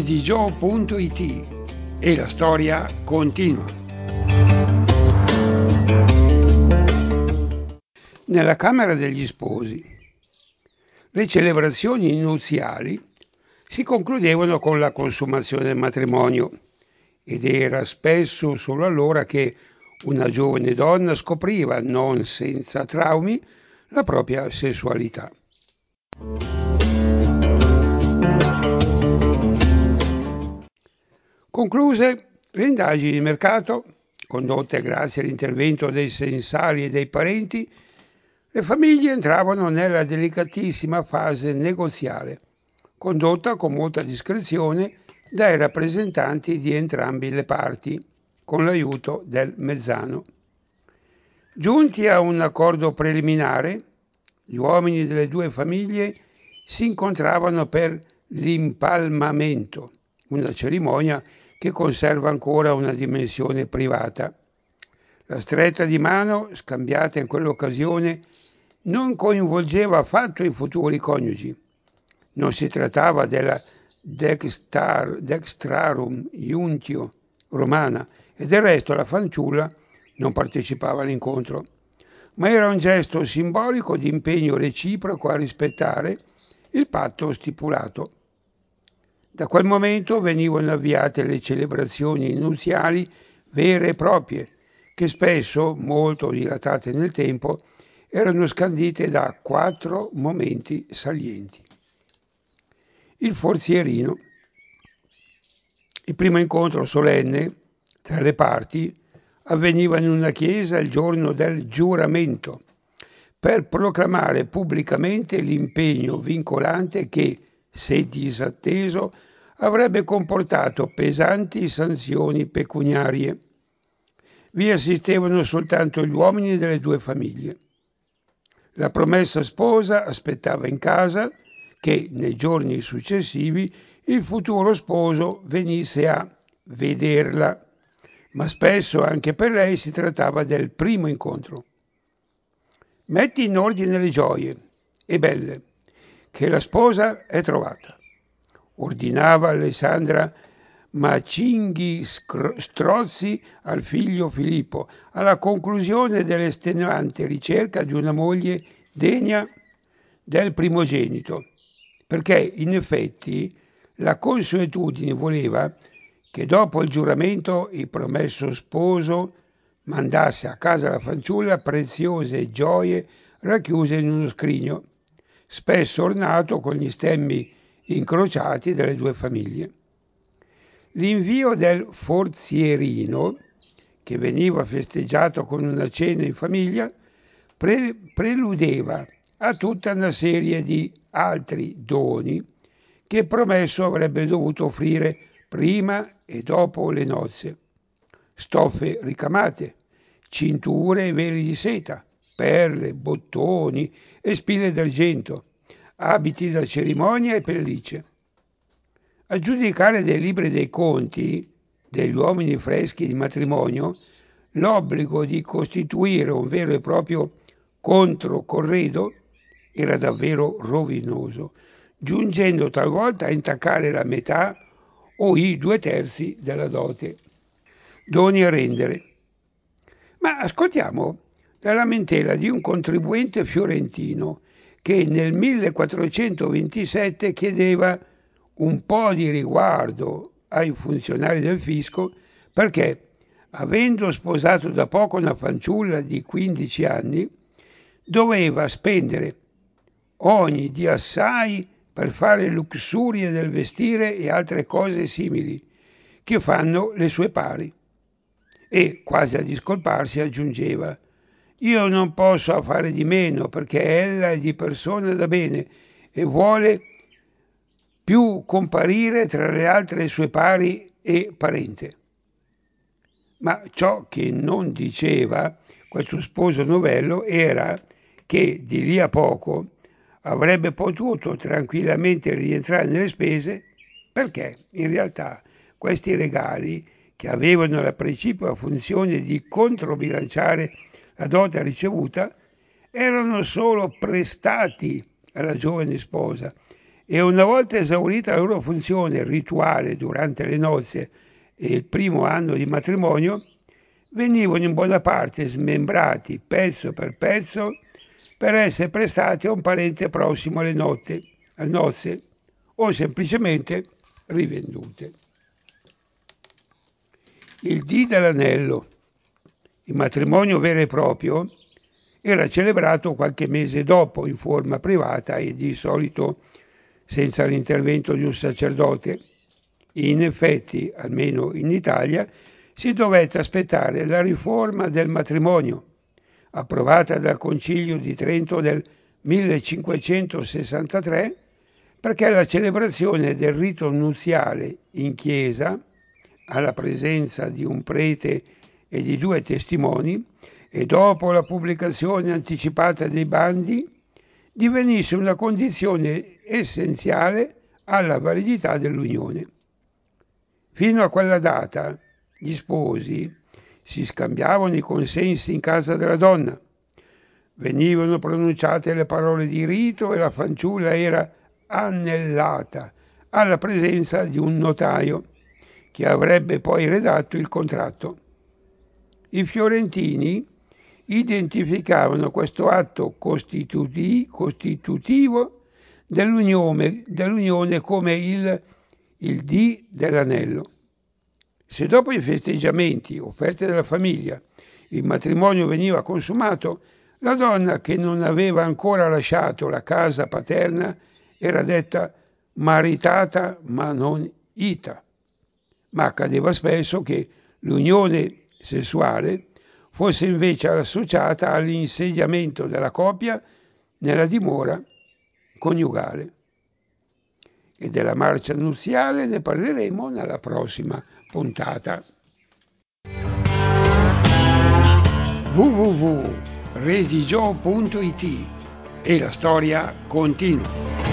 TheDayDiGio.it e la storia continua. Nella camera degli sposi, le celebrazioni nuziali si concludevano con la consumazione del matrimonio ed era spesso solo allora che una giovane donna scopriva, non senza traumi, la propria sessualità. Concluse le indagini di mercato, condotte grazie all'intervento dei sensali e dei parenti, le famiglie entravano nella delicatissima fase negoziale, condotta con molta discrezione dai rappresentanti di entrambe le parti, con l'aiuto del mezzano. Giunti a un accordo preliminare, gli uomini delle due famiglie si incontravano per l'impalmamento, una cerimonia che conserva ancora una dimensione privata. La stretta di mano, scambiata in quell'occasione, non coinvolgeva affatto i futuri coniugi. Non si trattava della dextrarum iuntio romana e del resto la fanciulla non partecipava all'incontro, ma era un gesto simbolico di impegno reciproco a rispettare il patto stipulato. Da quel momento venivano avviate le celebrazioni nuziali vere e proprie, che spesso, molto dilatate nel tempo, erano scandite da 4 momenti salienti. Il forzierino. Il primo incontro solenne tra le parti avveniva in una chiesa il giorno del giuramento, per proclamare pubblicamente l'impegno vincolante che, se disatteso, avrebbe comportato pesanti sanzioni pecuniarie. Vi assistevano soltanto gli uomini delle due famiglie. La promessa sposa aspettava in casa che, nei giorni successivi, il futuro sposo venisse a vederla, ma spesso anche per lei si trattava del primo incontro. Metti in ordine le gioie, e belle, che la sposa è trovata, ordinava Alessandra Macinghi Strozzi al figlio Filippo, alla conclusione dell'estenuante ricerca di una moglie degna del primogenito, perché in effetti la consuetudine voleva che dopo il giuramento il promesso sposo mandasse a casa la fanciulla preziose gioie racchiuse in uno scrigno, spesso ornato con gli stemmi incrociati delle due famiglie. L'invio del forzierino, che veniva festeggiato con una cena in famiglia, preludeva a tutta una serie di altri doni che il promesso avrebbe dovuto offrire prima e dopo le nozze. Stoffe ricamate, cinture e veli di seta, perle, bottoni e spille d'argento, abiti da cerimonia e pellicce. A giudicare dai libri dei conti degli uomini freschi di matrimonio, l'obbligo di costituire un vero e proprio controcorredo era davvero rovinoso, giungendo talvolta a intaccare la metà o i 2/3 della dote. Doni a rendere. Ma ascoltiamo la lamentela di un contribuente fiorentino che nel 1427 chiedeva un po' di riguardo ai funzionari del fisco perché, avendo sposato da poco una fanciulla di 15 anni, doveva spendere ogni di assai per fare lussurie del vestire e altre cose simili che fanno le sue pari. E, quasi a discolparsi, aggiungeva: «Io non posso fare di meno perché ella è di persona da bene e vuole più comparire tra le altre sue pari e parente». Ma ciò che non diceva quel suo sposo novello era che di lì a poco avrebbe potuto tranquillamente rientrare nelle spese, perché in realtà questi regali, che avevano la precipua funzione di controbilanciare la dote ricevuta, erano solo prestati alla giovane sposa e una volta esaurita la loro funzione rituale durante le nozze e il primo anno di matrimonio, venivano in buona parte smembrati pezzo per pezzo per essere prestati a un parente prossimo alle nozze o semplicemente rivendute. Il dì dell'anello, il matrimonio vero e proprio, era celebrato qualche mese dopo in forma privata e di solito senza l'intervento di un sacerdote. In effetti, almeno in Italia, si dovette aspettare la riforma del matrimonio, approvata dal Concilio di Trento del 1563, perché la celebrazione del rito nuziale in chiesa, alla presenza di un prete e di 2 testimoni, e dopo la pubblicazione anticipata dei bandi, divenisse una condizione essenziale alla validità dell'unione. Fino a quella data gli sposi si scambiavano i consensi in casa della donna, venivano pronunciate le parole di rito e la fanciulla era annellata alla presenza di un notaio che avrebbe poi redatto il contratto. I fiorentini identificavano questo atto costitutivo dell'unione come il dì dell'anello. Se dopo i festeggiamenti offerti dalla famiglia il matrimonio veniva consumato, la donna che non aveva ancora lasciato la casa paterna era detta maritata ma non ita. Ma accadeva spesso che l'unione sessuale fosse invece associata all'insediamento della coppia nella dimora coniugale. E della marcia nuziale ne parleremo nella prossima puntata. www.redigio.it e la storia continua.